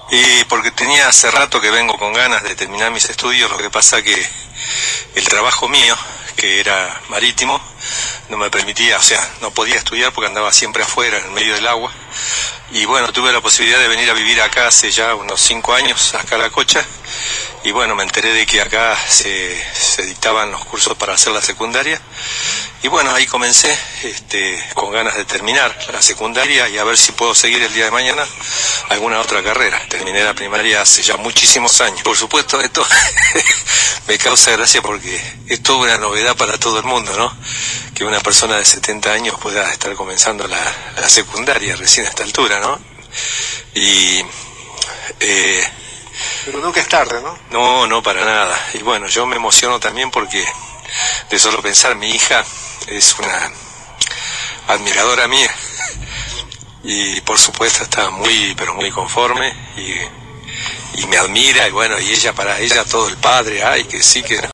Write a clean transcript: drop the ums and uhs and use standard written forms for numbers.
Y porque tenía hace rato que vengo con ganas de terminar mis estudios, lo que pasa que el trabajo mío, que era marítimo, no me permitía, o sea, no podía estudiar porque andaba siempre afuera, en el medio del agua. Y bueno, tuve la posibilidad de venir a vivir acá hace ya unos 5 años, acá a La Cocha. Y bueno, me enteré de que acá se dictaban los cursos para hacer la secundaria. Y bueno, ahí comencé con ganas de terminar la secundaria y a ver si puedo seguir el día de mañana alguna otra carrera. Terminé la primaria hace ya muchísimos años. Por supuesto, esto me causa gracia porque es toda una novedad para todo el mundo, ¿no? Que una persona de 70 años pueda estar comenzando la secundaria recién a esta altura, ¿no? Y... Pero nunca es tarde, ¿no? No, no, para nada. Y bueno, yo me emociono también porque de solo pensar, mi hija es una admiradora mía y por supuesto está muy, pero muy conforme y me admira y bueno, y ella, para ella todo el padre, ay, que sí, que no.